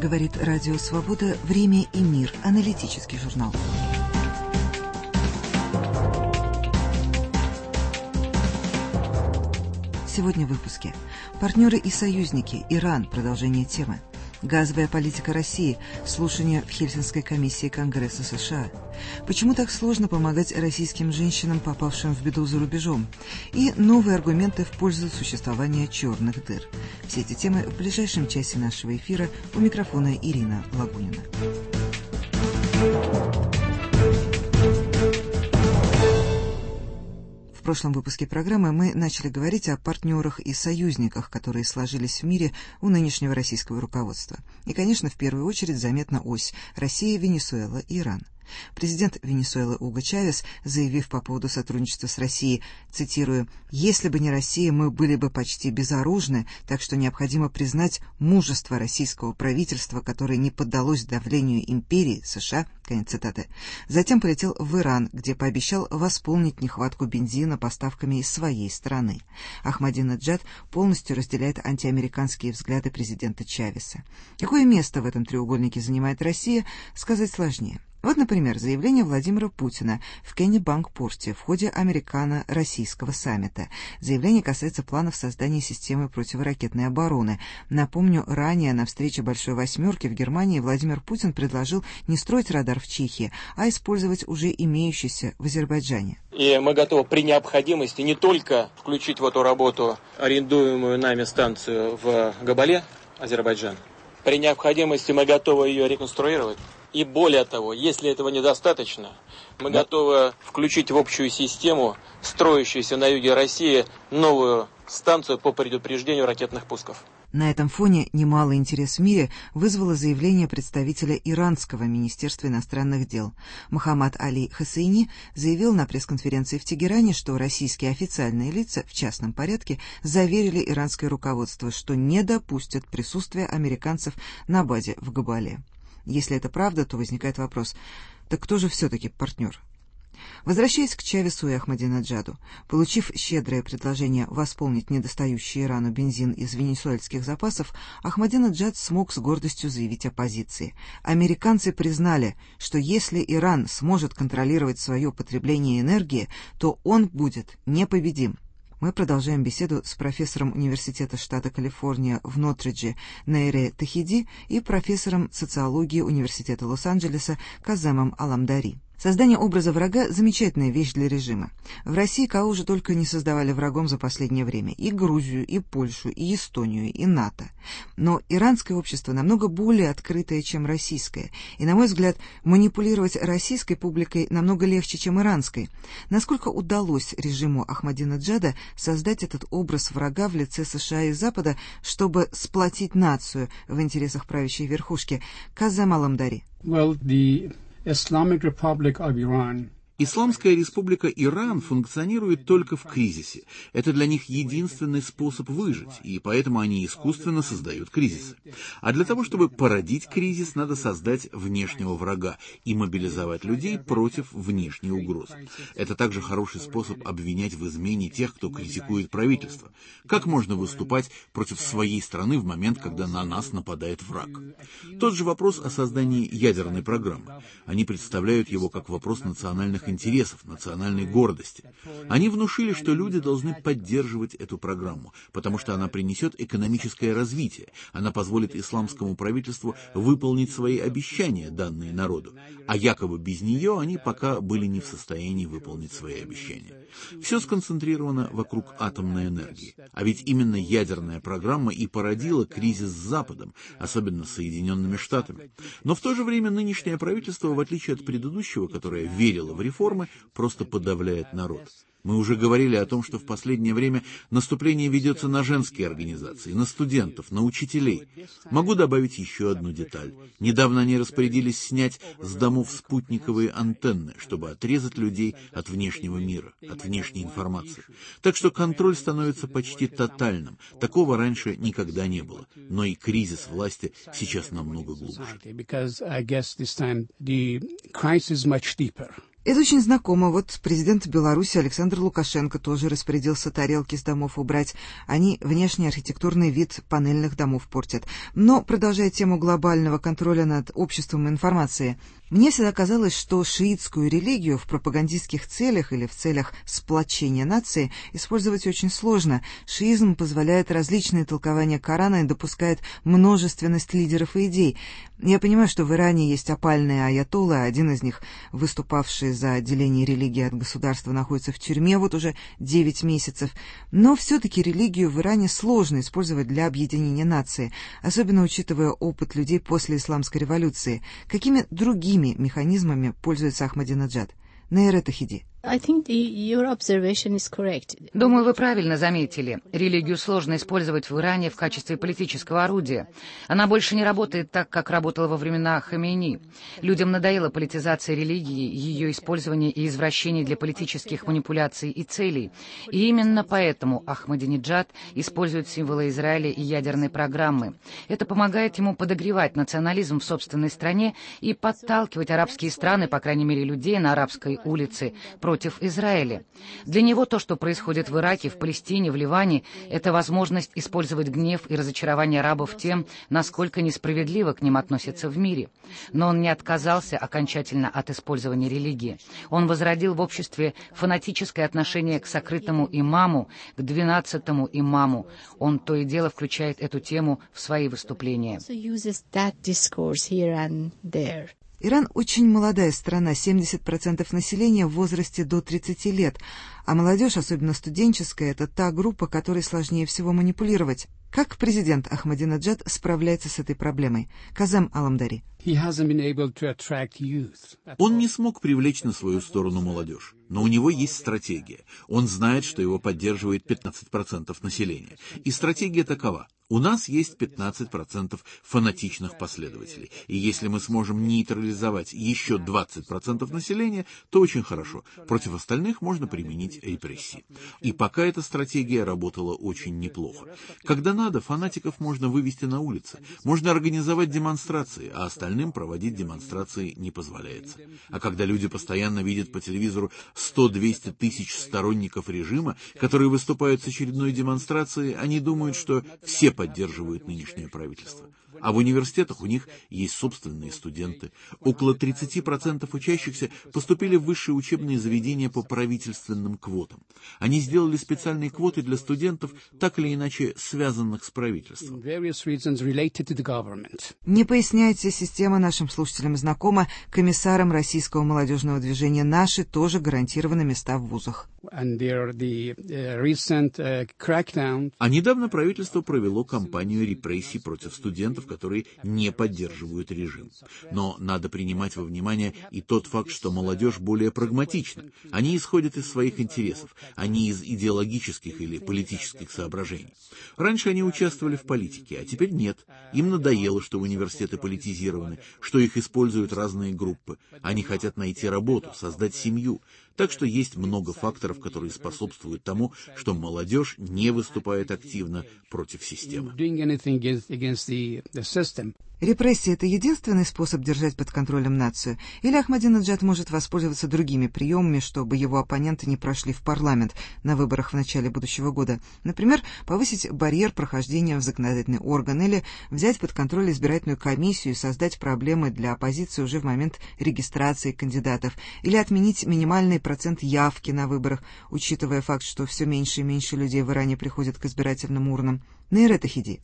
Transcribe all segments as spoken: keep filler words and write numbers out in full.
Говорит Радио Свобода. Время и мир. Аналитический журнал. Сегодня в выпуске. Партнеры и союзники. Иран. Продолжение темы. Газовая политика России. Слушание в Хельсинской комиссии Конгресса США. Почему так сложно помогать российским женщинам, попавшим в беду за рубежом? И новые аргументы в пользу существования черных дыр. Все эти темы в ближайшем часе нашего эфира. У микрофона Ирина Лагунина. В прошлом выпуске программы мы начали говорить о партнерах и союзниках, которые сложились в мире у нынешнего российского руководства. И, конечно, в первую очередь заметна ось Россия, Венесуэла, Иран. Президент Венесуэлы Уго Чавес, заявив по поводу сотрудничества с Россией, цитирую, «Если бы не Россия, мы были бы почти безоружны, так что необходимо признать мужество российского правительства, которое не поддалось давлению империи США», конец цитаты. Затем полетел в Иран, где пообещал восполнить нехватку бензина поставками из своей страны. Ахмадинеджад полностью разделяет антиамериканские взгляды президента Чавеса. Какое место в этом треугольнике занимает Россия, сказать сложнее. Вот, например, заявление Владимира Путина в Кеннебанк-порте в ходе американо-российского саммита. Заявление касается планов создания системы противоракетной обороны. Напомню, ранее на встрече Большой Восьмерки в Германии Владимир Путин предложил не строить радар в Чехии, а использовать уже имеющийся в Азербайджане. И мы готовы при необходимости не только включить в эту работу арендуемую нами станцию в Габале, Азербайджан. При необходимости мы готовы ее реконструировать. И более того, если этого недостаточно, мы да. готовы включить в общую систему, строящуюся на юге России, новую станцию по предупреждению ракетных пусков. На этом фоне немалый интерес в мире вызвало заявление представителя иранского Министерства иностранных дел. Мохаммад Али Хосейни заявил на пресс-конференции в Тегеране, что российские официальные лица в частном порядке заверили иранское руководство, что не допустят присутствия американцев на базе в Габале. Если это правда, то возникает вопрос, так кто же все-таки партнер? Возвращаясь к Чавесу и Ахмадинеджаду, получив щедрое предложение восполнить недостающий Ирану бензин из венесуэльских запасов, Ахмадинеджад смог с гордостью заявить о позиции. Американцы признали, что если Иран сможет контролировать свое потребление энергии, то он будет непобедим. Мы продолжаем беседу с профессором Университета штата Калифорния в Нортридже Нейре Тахиди и профессором социологии Университета Лос-Анджелеса Каземом Аламдари. Создание образа врага – замечательная вещь для режима. В России кого же только не создавали врагом за последнее время. И Грузию, и Польшу, и Эстонию, и НАТО. Но иранское общество намного более открытое, чем российское. И, на мой взгляд, манипулировать российской публикой намного легче, чем иранской. Насколько удалось режиму Ахмадинеджада создать этот образ врага в лице США и Запада, чтобы сплотить нацию в интересах правящей верхушки? Казем Аламдари. Well, the Islamic Republic of Iran. Исламская республика Иран функционирует только в кризисе. Это для них единственный способ выжить, и поэтому они искусственно создают кризисы. А для того, чтобы породить кризис, надо создать внешнего врага и мобилизовать людей против внешней угрозы. Это также хороший способ обвинять в измене тех, кто критикует правительство. Как можно выступать против своей страны в момент, когда на нас нападает враг? Тот же вопрос о создании ядерной программы. Они представляют его как вопрос национальных интересов, национальной гордости. Они внушили, что люди должны поддерживать эту программу, потому что она принесет экономическое развитие, она позволит исламскому правительству выполнить свои обещания, данные народу, а якобы без нее они пока были не в состоянии выполнить свои обещания. Все сконцентрировано вокруг атомной энергии. А ведь именно ядерная программа и породила кризис с Западом, особенно с Соединенными Штатами. Но в то же время нынешнее правительство, в отличие от предыдущего, которое верило в реформы, просто подавляет народ. Мы уже говорили о том, что в последнее время наступление ведется на женские организации, на студентов, на учителей. Могу добавить еще одну деталь. Недавно они распорядились снять с домов спутниковые антенны, чтобы отрезать людей от внешнего мира, от внешней информации. Так что контроль становится почти тотальным. Такого раньше никогда не было. Но и кризис власти сейчас намного глубже. Это очень знакомо. Вот президент Беларуси Александр Лукашенко тоже распорядился тарелки с домов убрать. Они внешний архитектурный вид панельных домов портят. Но, продолжая тему глобального контроля над обществом информации, мне всегда казалось, что шиитскую религию в пропагандистских целях или в целях сплочения нации использовать очень сложно. Шиизм позволяет различные толкования Корана и допускает множественность лидеров и идей. Я понимаю, что в Иране есть опальные аятоллы, один из них, выступавший за отделение религии от государства, находится в тюрьме вот уже девять месяцев. Но все-таки религию в Иране сложно использовать для объединения нации, особенно учитывая опыт людей после исламской революции. Какими другими механизмами пользуется Ахмадинеджад? Нейрет Ахиди. Думаю, вы правильно заметили. Религию сложно использовать в Иране в качестве политического орудия. Она больше не работает так, как работала во времена Хамейни. Людям надоела политизация религии, ее использование и извращение для политических манипуляций и целей. И именно поэтому Ахмадинеджад использует символы Израиля и ядерной программы. Это помогает ему подогревать национализм в собственной стране и подталкивать арабские страны, по крайней мере людей на арабской улице, против Израиля. Для него то, что происходит в Ираке, в Палестине, в Ливане, это возможность использовать гнев и разочарование арабов тем, насколько несправедливо к ним относятся в мире. Но он не отказался окончательно от использования религии. Он возродил в обществе фанатическое отношение к сокрытому имаму, к двенадцатому имаму. Он то и дело включает эту тему в свои выступления. Иран очень молодая страна, семьдесят процентов населения в возрасте до тридцати лет, а молодежь, особенно студенческая, это та группа, которой сложнее всего манипулировать. Как президент Ахмадинеджад справляется с этой проблемой? Казам Аламдари. Он не смог привлечь на свою сторону молодежь, но у него есть стратегия. Он знает, что его поддерживает пятнадцать процентов населения. И стратегия такова. У нас есть пятнадцать процентов фанатичных последователей. И если мы сможем нейтрализовать еще двадцать процентов населения, то очень хорошо. Против остальных можно применить репрессии. И пока эта стратегия работала очень неплохо. Когда надо, фанатиков можно вывести на улицы. Можно организовать демонстрации, а остальным проводить демонстрации не позволяется. А когда люди постоянно видят по телевизору сто-двести тысяч сторонников режима, которые выступают с очередной демонстрацией, они думают, что все поддерживают нынешнее правительство. А в университетах у них есть собственные студенты. Около тридцати процентов учащихся поступили в высшие учебные заведения по правительственным квотам. Они сделали специальные квоты для студентов, так или иначе связанных с правительством. Не поясняйте, система нашим слушателям знакома. Комиссарам российского молодежного движения «Наши» тоже гарантированы места в вузах. А недавно правительство провело кампанию репрессий против студентов, которые не поддерживают режим. Но надо принимать во внимание и тот факт, что молодежь более прагматична. Они исходят из своих интересов, а не из идеологических или политических соображений. Раньше они участвовали в политике, а теперь нет. Им надоело, что университеты политизированы, что их используют разные группы. Они хотят найти работу, создать семью. Так что есть много факторов, которые способствуют тому, что молодежь не выступает активно против системы. Репрессии – это единственный способ держать под контролем нацию? Или Ахмадинеджад может воспользоваться другими приемами, чтобы его оппоненты не прошли в парламент на выборах в начале будущего года? Например, повысить барьер прохождения в законодательный орган или взять под контроль избирательную комиссию и создать проблемы для оппозиции уже в момент регистрации кандидатов, или отменить минимальный процент явки на выборах, учитывая факт, что все меньше и меньше людей в Иране приходят к избирательным урнам. Нейрет Ахиди.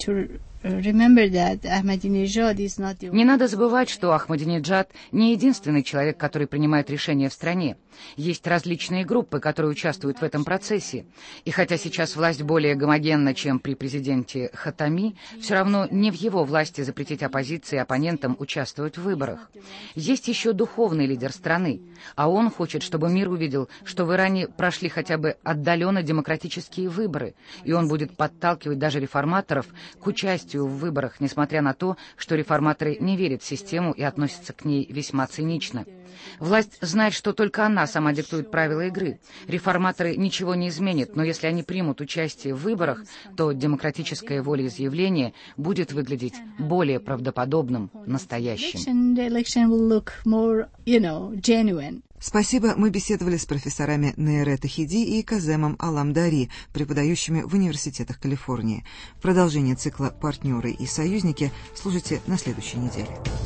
Не надо забывать, что Ахмадинеджад не единственный человек, который принимает решения в стране. Есть различные группы, которые участвуют в этом процессе. И хотя сейчас власть более гомогенна, чем при президенте Хатами, все равно не в его власти запретить оппозиции и оппонентам участвовать в выборах. Есть еще духовный лидер страны, а он хочет, чтобы мир увидел, что в Иране прошли хотя бы отдаленно демократические выборы, и он будет подталкивать даже реформаторов к участию в выборах, несмотря на то, что реформаторы не верят в систему и относятся к ней весьма цинично. Власть знает, что только она сама диктует правила игры. Реформаторы ничего не изменят, но если они примут участие в выборах, то демократическое волеизъявление будет выглядеть более правдоподобным, настоящим. Спасибо, мы беседовали с профессорами Нейре Тахиди и Каземом Аламдари, преподающими в университетах Калифорнии. Продолжение цикла «Партнеры и союзники» слушайте на следующей неделе.